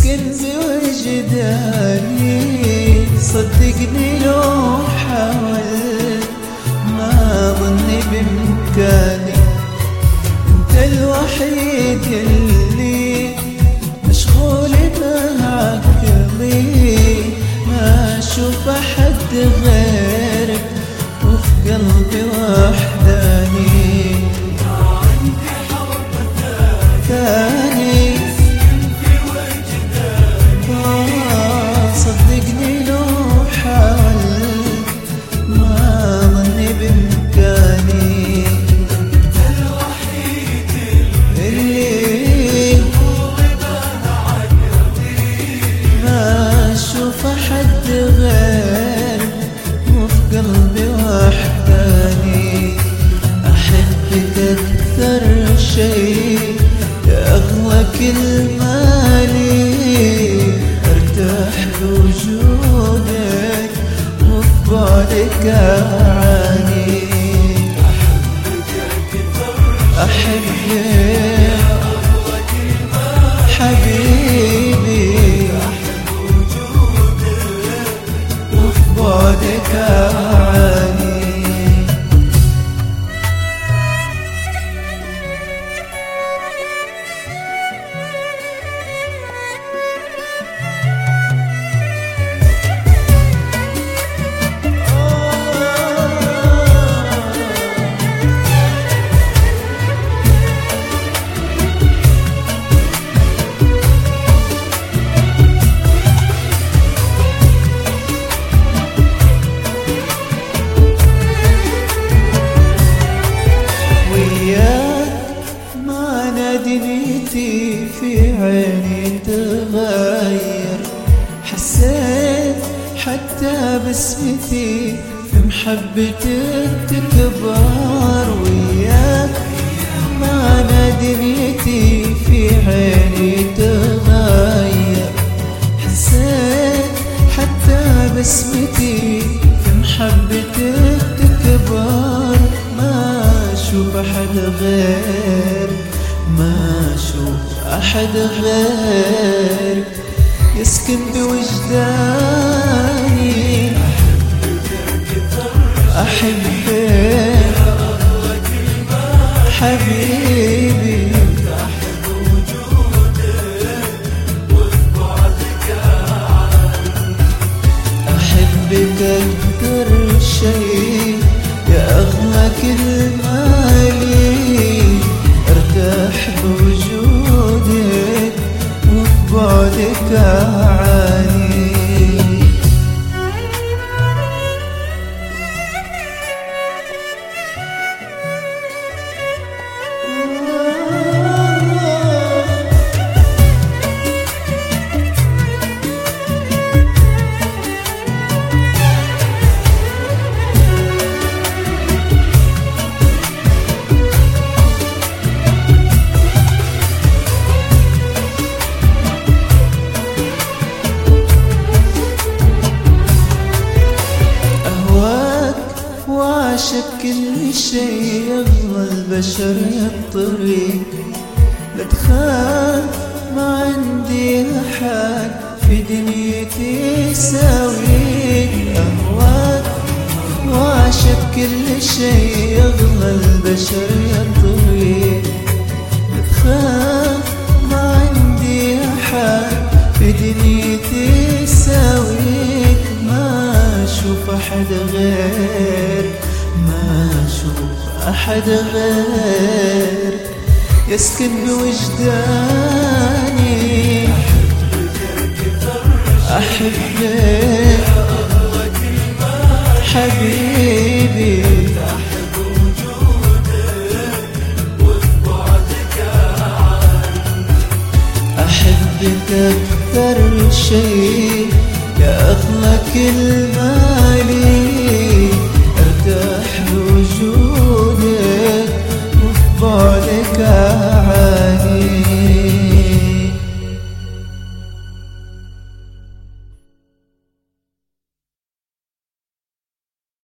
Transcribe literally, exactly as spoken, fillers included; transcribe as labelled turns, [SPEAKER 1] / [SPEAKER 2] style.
[SPEAKER 1] يسكن بوجداني. صدقني لو حاولت ما ظني بإمكاني، انت الوحيد اللي مشغول بعقلي، ما اشوف احد غيرك وفي قلبي وحداني.
[SPEAKER 2] عندي حب
[SPEAKER 1] ثاني صدقني لو حاولت ما ظني بإمكاني،
[SPEAKER 2] انت الوحيد
[SPEAKER 1] اللي ما اشوف احد غيرك وفي قلبي وحداني. احبك اكثر شيء يا اغلى كلمة لي، ارتاح بوجودك وفي بعدك اعاني. احبك حبيبي وفي بعدك اعاني. دنيتي في عيني تغير، حسيت حتى بسمتي في محبتك تكبر. وياك معنى دنيتي في عيني تغير، حسيت حتى بسمتي في محبتك تكبر. ما اشوف احد غير، ما اشوف احد غير يسكن بوجداني. احبك حبيبي احبك اكثر شيء يا اغلى كلمة لي، ارتاح بوجودك وفي بعدك اعاني. وعاشق كل شيء يغلى البشر الطريق. لا تخاف ما عندي أحد في دنيتي يساويك. أهواك وعاشق كل شيء يغلى البشر الطريق. لا تخاف ما عندي أحد في دنيتي يساويك. ما اشوف احد غير، ما اشوف احد غير يسكن بوجداني. احبك حبيبي احبك اكثر شيء يا اغلى كلمة لي، ارتاح بوجودك وفي بعدك اعاني.